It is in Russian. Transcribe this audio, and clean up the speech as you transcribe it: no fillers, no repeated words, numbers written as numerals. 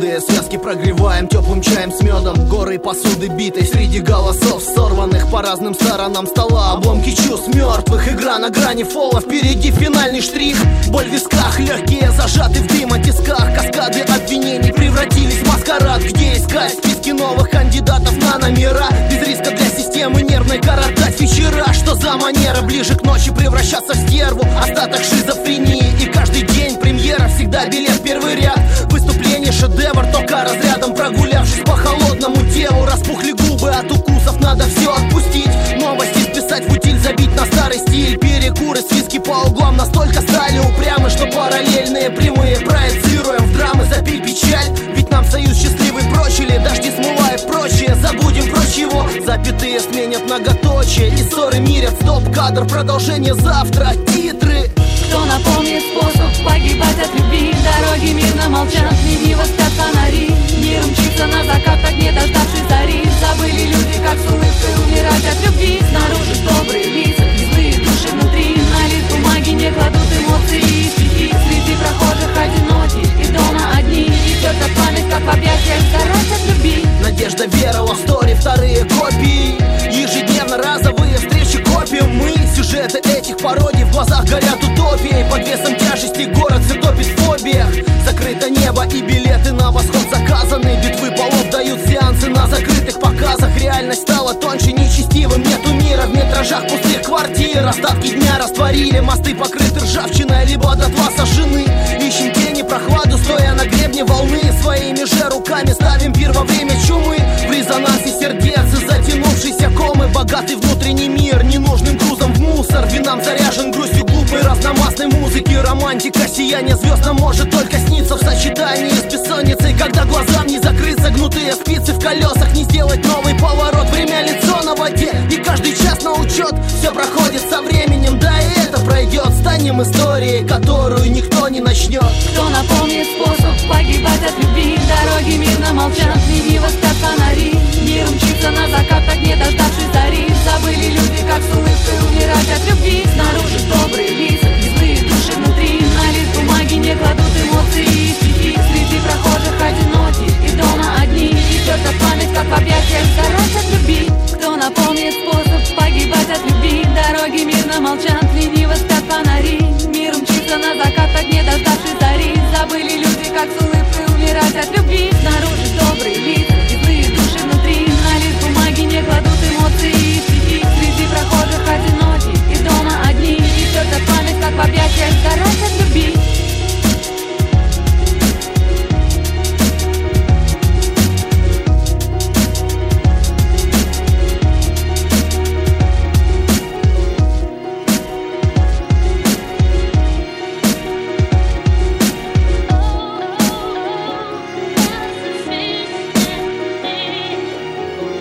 Худые связки прогреваем теплым чаем с медом. Горы посуды битой среди голосов, сорванных по разным сторонам стола. Обломки чувств мертвых, игра на грани фола. Впереди финальный штрих, боль в висках, легкие зажаты в дым о тисках. Каскады обвинений превратились в маскарад. Где искать списки новых кандидатов на номера? Без риска для системы нервной коротать вечера. Что за манера ближе к ночи превращаться в стерву? Остаток шизофрении, и каждый день премьера. Всегда билет первый ряд, выступление шедевр. Только разрядом прогулявшись по холодному телу. Распухли губы от укусов, надо все отпустить. Новости списать в утиль, забить на старый стиль. Перекуры, свиски по углам настолько стали упрямы, что параллельные прямые проецируем в драмы. Запей печаль, ведь нам союз счастливый прочили. Дожди смывают прочее, забудем прочь его. Запятые сменят многоточие, и ссоры мирят стоп-кадр. Продолжение завтра, титры. Кто напомнит способ погибать от любви? Дороги мирно молчат, лениво спят фонари. Мир мчится на закат, так не дождавшись зари. Забыли люди, как с улыбкой умирать от любви. Снаружи добрые лица и злые души внутри. На лист бумаги не кладут эмоции и стихи. Среди прохожих одиноки и дома одни. Идет от память, как в объятиях сгорать от любви. Надежда, вера, лав стори, вторые копии. Ежедневно разовые встречи копием мы. Сюжеты этих пародий в глазах горят утопией. Под весом тяжести город все топит в фобиях. Закрыто небо и билеты на восход заказаны. Битвы полов дают сеансы на закрытых показах. Реальность стала тоньше, нечестивым нету мира. В метражах пустых квартир остатки дня растворили. Мосты покрыты ржавчиной, либо дотла сожжены. Ищем тени, прохладу, стоя на гребне волны. Своими же руками ставим пир во время чумы. В резонансе сердец и затянувшейся комы. Богатый внутренний мир ненужным грузом в мусор. Винам заряжен грустью глупой разномастной музыки. Романтика, сияние звезд нам может только сниться в сочетании с бессонницей. Когда глазам не закрыться, гнутые спицы в колесах. Не сделать новый поворот, время лицо на воде. И каждый час на учет, все проходит со временем. Да и это пройдет, станем историей, которую никто не начнет. Кто напомнит способ погибать от любви? Дороги мирно молчат, лениво спят фонари. Мир мчится на закат, так не дождавшись зари. Забыли люди, как с улыбкой умирать от любви. Снаружи добрые лица и злые души внутри. На лист бумаги не кладут эмоции и стихи. Среди прохожих одиноки и дома одни. Идет от память, как в объятиях сгорать от любви. Кто напомнит способ погибать от любви? Дороги мирно молчат, лениво спят фонари. Мир мчится на закат, так не дождавшись зари. Забыли люди, как с улыбкой умирать от любви. Снаружи добрые лица и злые души внутри. На лист бумаги не кладут эмоции и стихи. Среди прохожих одиноки и дома одни. Идет от память, как в объятиях сгорать от любви.